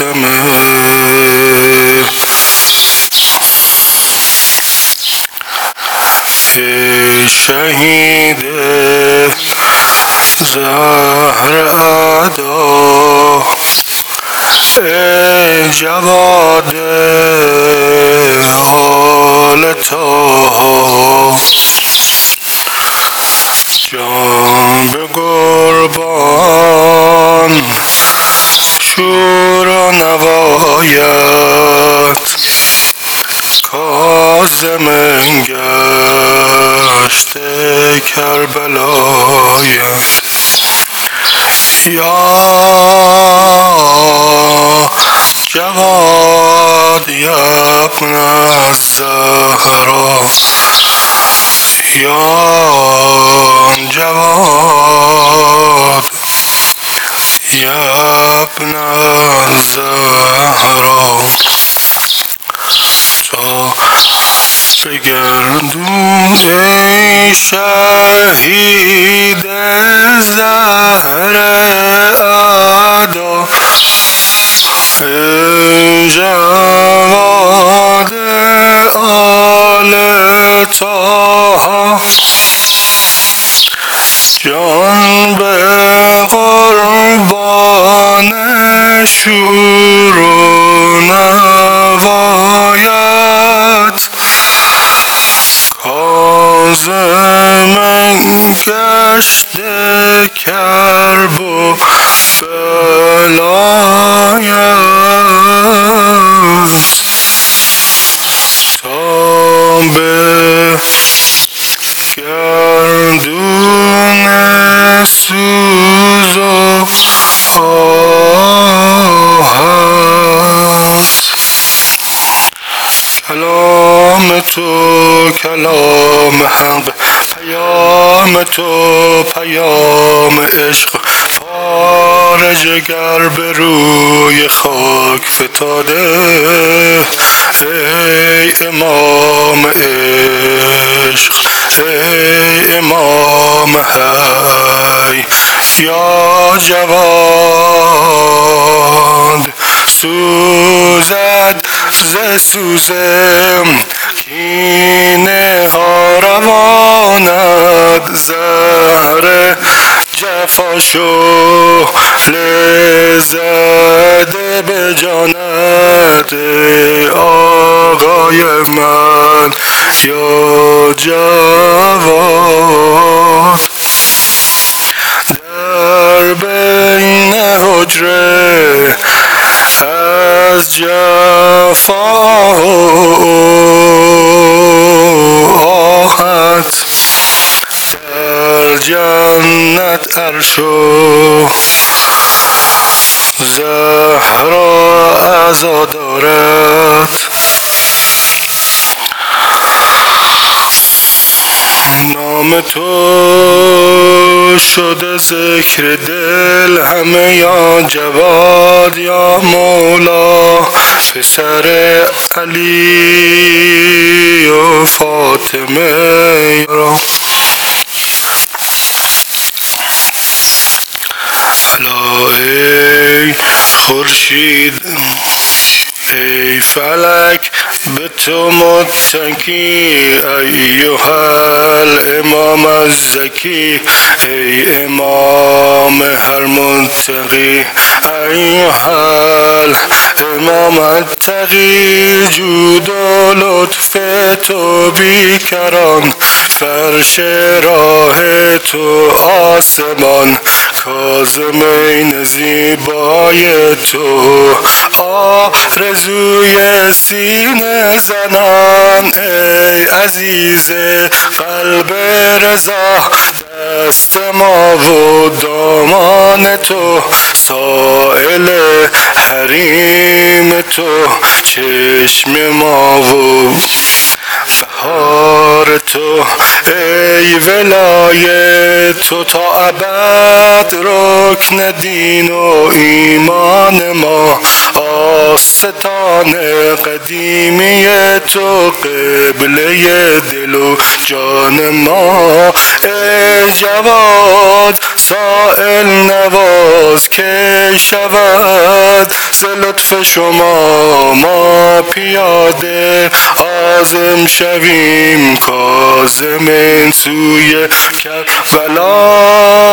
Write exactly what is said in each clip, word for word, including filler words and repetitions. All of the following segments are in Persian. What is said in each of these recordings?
فاطمه. ای شهید زهر ادا، ای جواد آل طه، جان به قربان شور و نوایت، کاظم گشته کربلایت. یا جواد یا ابن الزهرا، یا جواد یا ابن الزهرا. تا بگردون ای شهید زهر ادا، ای جواد آل طه، جان به قربان شور و نوایت، کاظم گشته کرب و بلایت. تا به گردون سوز و آهت، کلام تو کلام حق، پیام تو پیام عشق، پاره جگر به روی خاک فتاده. ای امام عشق، ای امام حی، یا جواد سوزد ز سوزم، کینه ها رواند زهر جفا شو لزده به جانت، آقای من یا جواد. در بین حجره از جفا آهت، در جنت عرش و زهرا عزا دارد. نام تو شده ذکر دل همه، یا جواد یا مولا، پسر علی و فاطمه را. الا ای خورشید، ای فلک به تو متکی، ایها الامام الزکی، ای امام هر منتقی، ایها الامام التقی، جود و لطف تو بیکران، فرش راه تو آسمان، کاظمین زیبای تو آرزوی سینه زنان. ای عزیز قلب رضا، دست ما و دامان تو، سائل حریم تو، چشم ما و بهار تو. ای ولای تو تا ابد رکن دین و ایمان ما، آستان قدیمی تو قبله دل و جان ما. ای جواد سائل نواز که شود ز لطف شما ما پیاده عازم شویم کاظمین سوی کربلا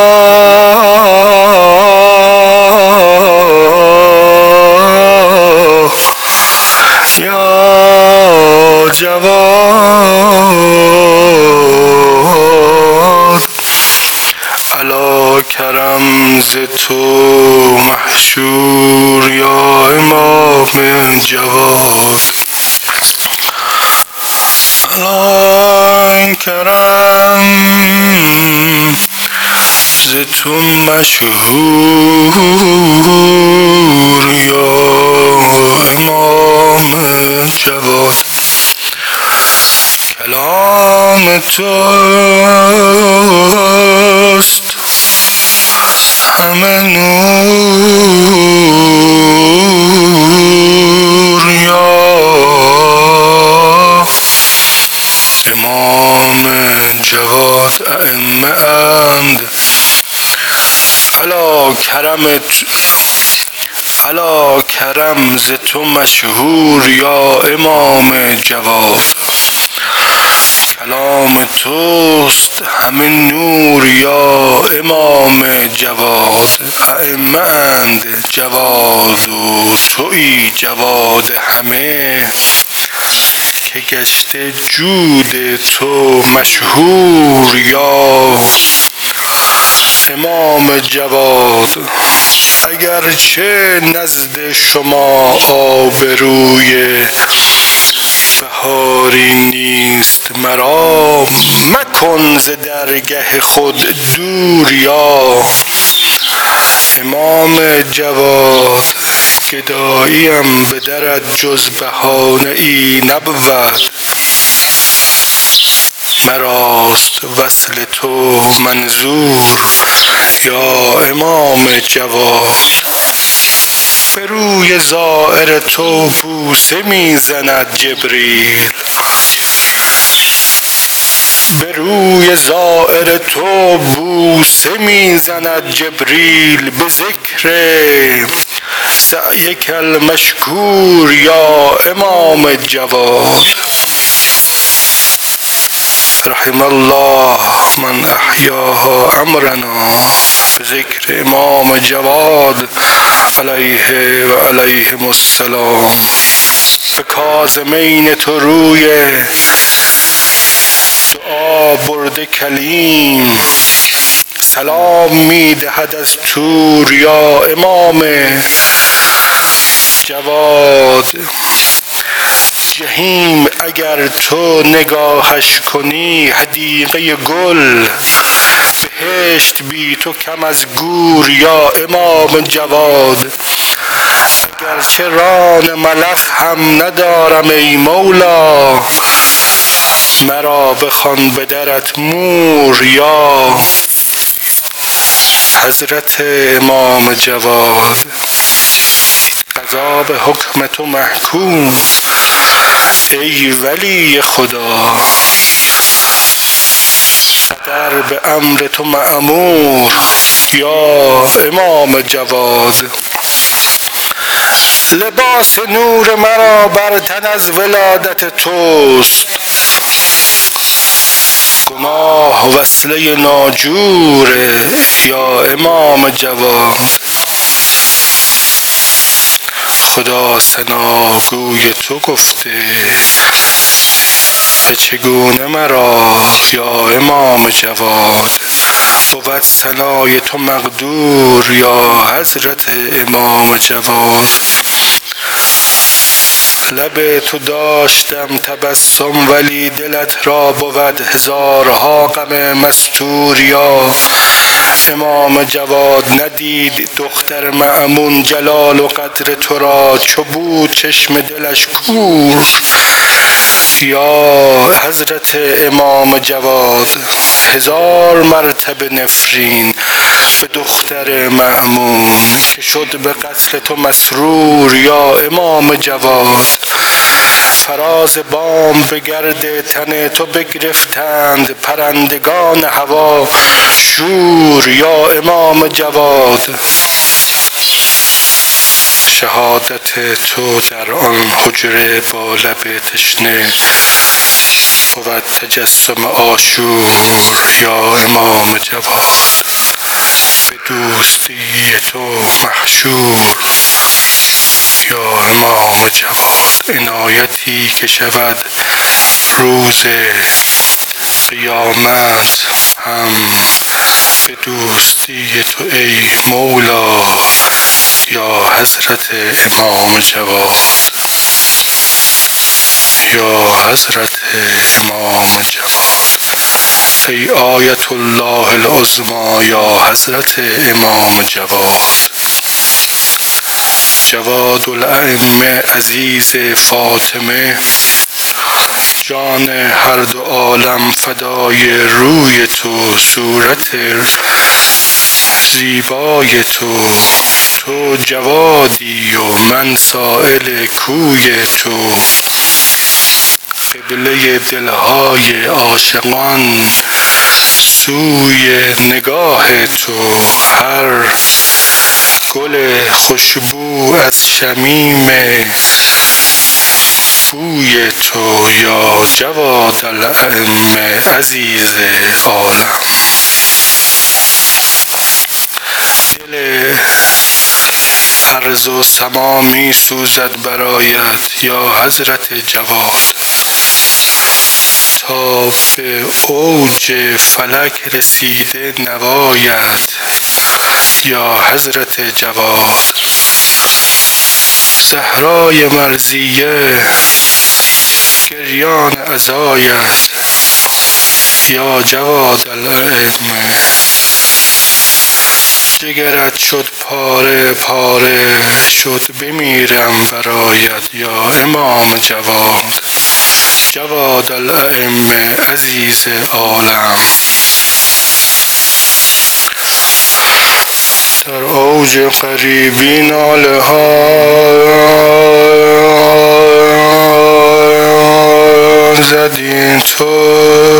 یا جواد علا کرم ز تو محشور یا امام جواد علا کرم ز تو مشهور یا امام جواد کلام توست همه نور یا امام جواد ائمه اند علا کرم علا کرم ز تو مشهور یا امام جواد کلام توست همه نور یا امام جواد ائمه اند جواد و تویی جواد همه که گشته جود تو مشهور یا امام جواد اگرچه نزد شما آبروی بهاری نیست مرا مکن ز درگه خود دور یا امام جواد گداییم به درت جز بهانه ای نبود مراست وصل تو منظور یا امام جواد به روی زائر تو بوسه میزند جبریل به روی زائر تو بوسه میزند جبریل به ذکر سعیک المشکور یا امام جواد رحم الله من احیاها امرنا به ذکر امام جواد علیه و علیهم السلام به کاظمین تو روی دعا برده کلیم سلام میدهد از طور یا امام جواد جهیم اگر تو نگاهش کنی حدیقه گل بهشت بی تو کم از گور یا امام جواد اگرچه ران ملخ هم ندارم ای مولا مرا بخوان به درت مور یا حضرت امام جواد قضا به حکم تو محکوم ای ولی خدا قدر به امر تو مأمور یا امام جواد لباس نور مرا بر تن از ولادت توست گناه وصله ناجوره یا امام جواد خدا ثناگوی تو گفته که چگونه مرا یا امام جواد بود ثنای تو مقدور یا حضرت امام جواد لب تو داشتم تبسم ولی دلت را بود هزارها غم مستور یا امام جواد ندید دختر مأمون جلال و قدر تو را چو بود چشم دلش کور یا حضرت امام جواد هزار مرتبه نفرین به دختر مأمون که شد به قتل تو مسرور یا امام جواد فراز بام به گرد تن تو بگرفتند پرندگان هوا شور یا امام جواد. شهادت تو در آن حجره با لب تشنه بود تجسم عاشور یا امام جواد. به دوستی تو محشور یا امام جواد. عنایتی که شود روز قیامت هم به دوستی تو ای مولا یا حضرت امام جواد. یا حضرت امام جواد. ای آیت الله العظمی یا حضرت امام جواد. جواد الائمه عزیز فاطمه، جان هر دو عالم فدای روی تو، صورت زیبای تو. تو جوادی و من سائل کوی تو، قبله دلهای عاشقان سوی نگاه تو. هر گل خوشبو از شمیم بوی تو یا جواد الائمه عزیز عالم. دل ارض و سما می سوزد برایت یا حضرت جواد. تا به اوج فلک رسیده نوایت یا حضرت جواد. زهرای مرضیه گریان عزایت یا جواد الائمه. جگرت شد پاره پاره شد بمیرم برایت یا امام جواد. جواد الائمه عزیز عالم. در اوج غریبی ناله ها زدین تو،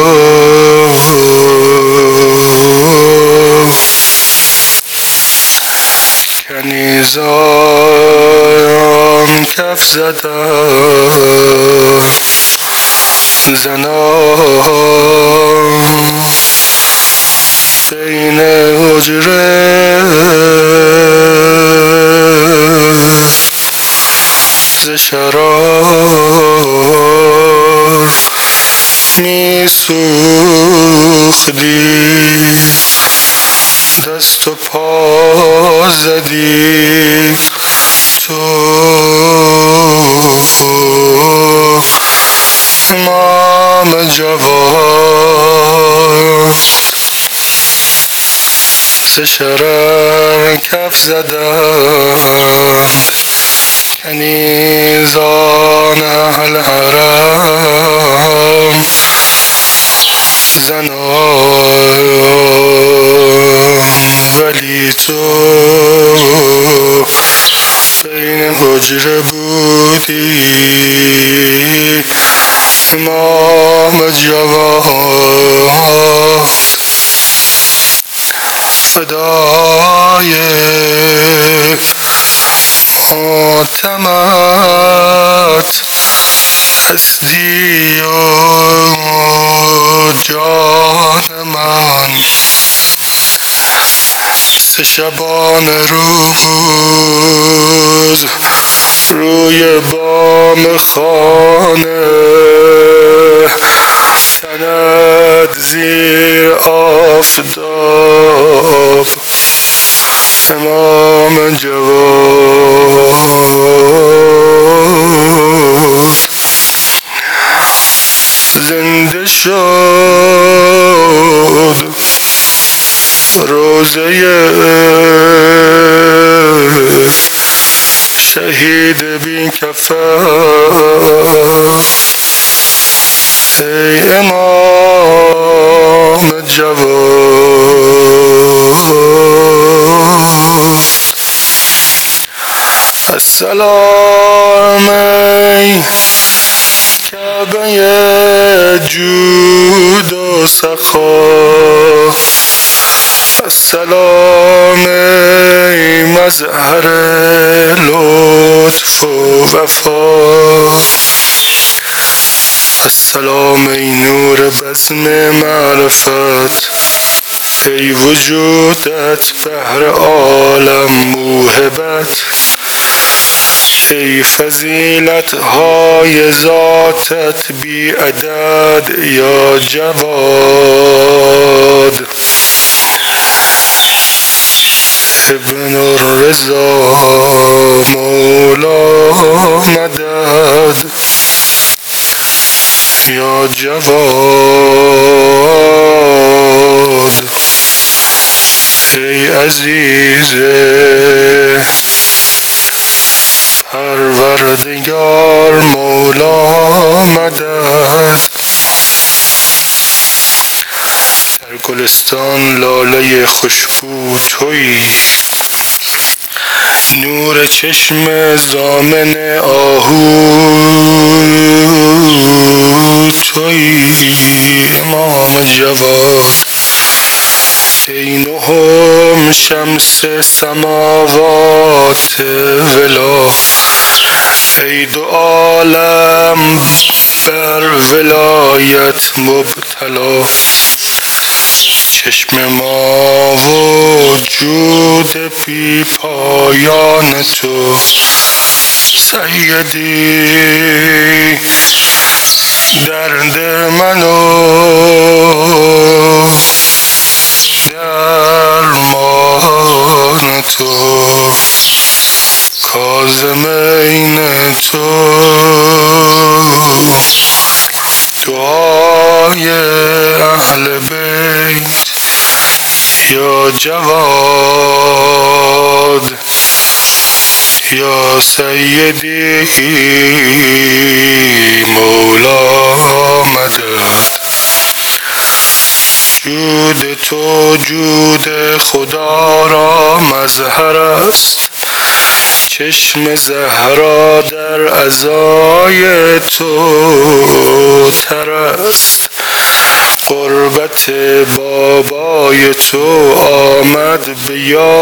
کنیزان کف زدن زنان بین حجره ز شرار می سوختی، دست و پا زدی تو امام جواد. ز شرر کف زدند کنیزان اهل حرم زنان، ولی تو بین حجره بودی امام جواد. فدای ماتمت هستی و جان من. سه شبانه روز روی بام خانه، تنت زیر آفتاب امام جواد. زنده شد روزه شهید بی کفن. ای امام جواد. السلام جود و سخا السلام ای مظهر لطف و وفا السلام ای نور بزم معرفت ای وجودت بهر عالم موهبت ای فضیلت های ذاتت بی عدد یا جواد ابن الرضا مولا مدد یا جواد ای عزیز پروردگار مولا مدد در گلستان لاله خوشبو تویی نور چشم ضامن آهو تویی امام جواد ای نهم شمس سماوات ولا ای دو عالم بر ولایت مبتلا چشم ما و جود بی پایان تو سیدی درد منو درمان تو کاظمین تو دعای اهل بیت یا جواد یا سیدی مولا مدد جود تو جود خدا را مظهر است چشم زهرا در عزای تو تر است قربت بابای تو آمد به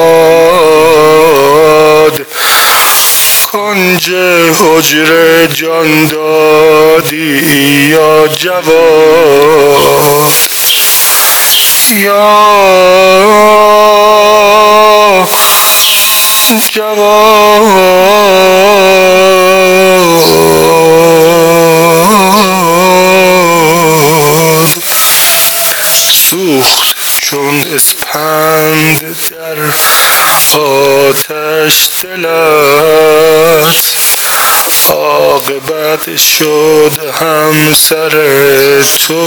یاد کنج حجره جان دادی یا جواد یا جواد سوخت چون اسپند در آتش دلت عاقبت شد همسر تو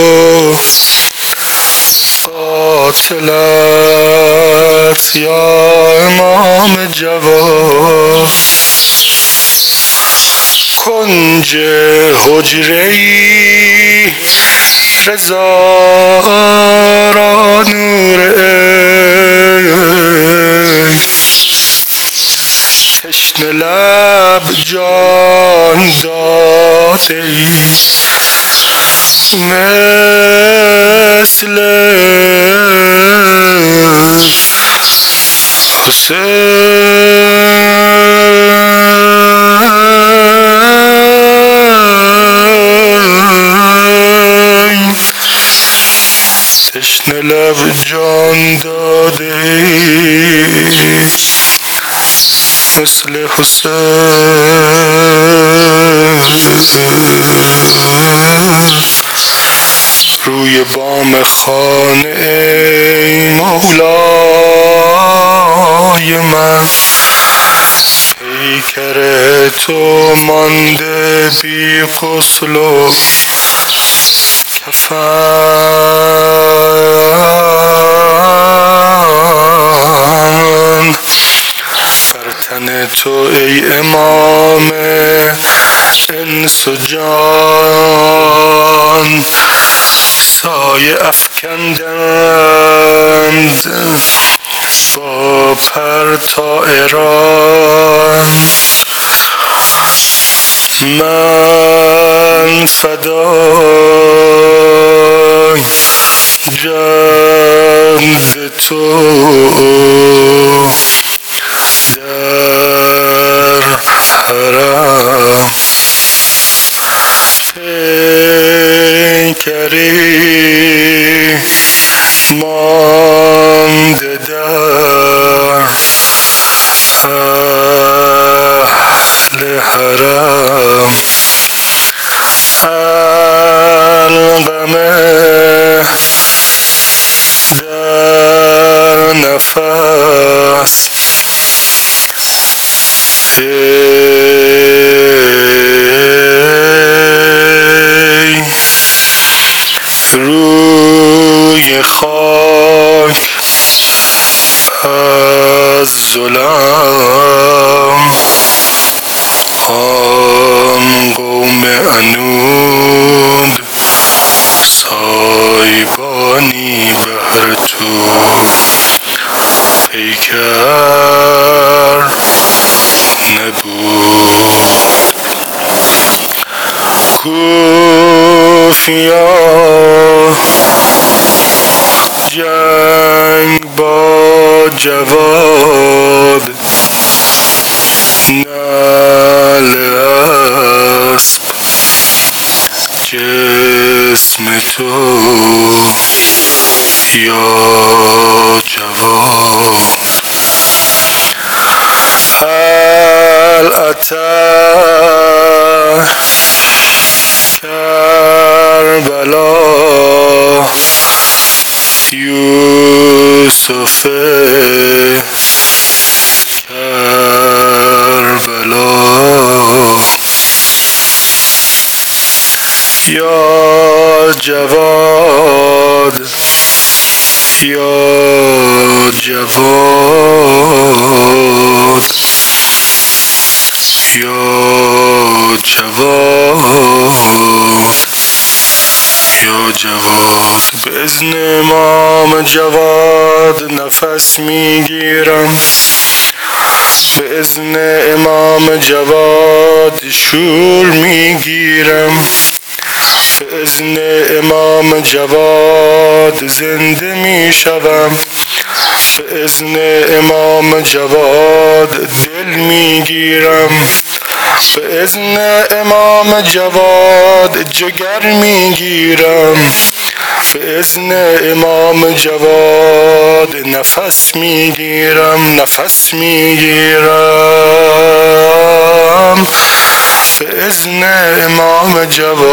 قاتلت یا امام جواد کنج حجره‌ای رضا را نور تشنه لب جان داده ای مثل حسین تشنه لب جان داده ای مثل حسین روی بام خانه ای مولای من پیکر تو مانده بی غسل و کفن بر تن تو ای امام انس و جان سایه افکندند با پر طائران من من فدای جان ز تو در حرم پیکری مانده در اهل حرم حلقمه در نفس ای روی خاک از ظلم آن قوم عنود سایبانی بهر تو پیکر نبود. کوفیا جنگ با جواد نعل اسب جسم تو یا جواد هل اتى کربلا یوسف کربلا یا جواد یا جواد یا جواد یا جواد به اذن امام جواد نفس میگیرم به اذن امام جواد شور میگیرم به اذن امام جواد زنده میشوم به اذن امام جواد دل میگیرم به اذن امام جواد جگر میگیرم به اذن امام جواد نفس میگیرم نفس میگیرم به اذن امام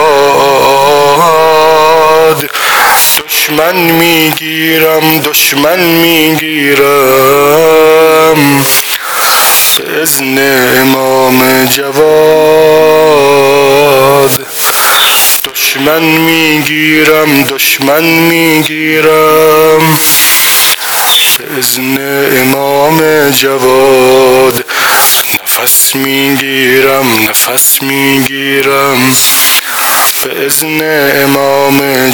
جواد دشمن میگیرم دشمن میگیرم به اذن امام جواد دشمن میگیرم دشمن میگیرم به اذن امام جواد نفس میگیرم نفس میگیرم به اذن امام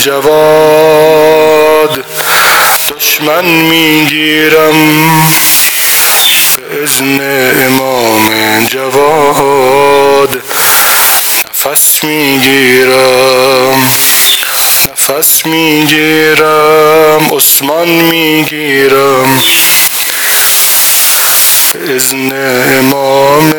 جواد دشمن میگیرم به اذن امام جواد نفس میگیرم نفس میگیرم عثمان میگیرم به اذن امام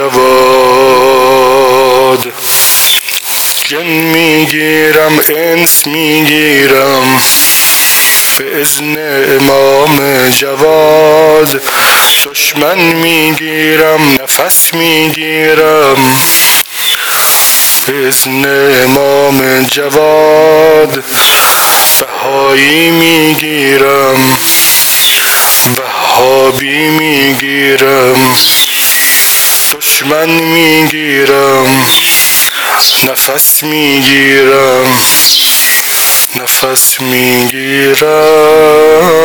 جواد جن میگیرم انس میگیرم به اذن امام جواد دشمن میگیرم نفس میگیرم به اذن امام جواد بهایی میگیرم وهابی میگیرم دشمن میگیرم نفس میگیرم نفس میگیرم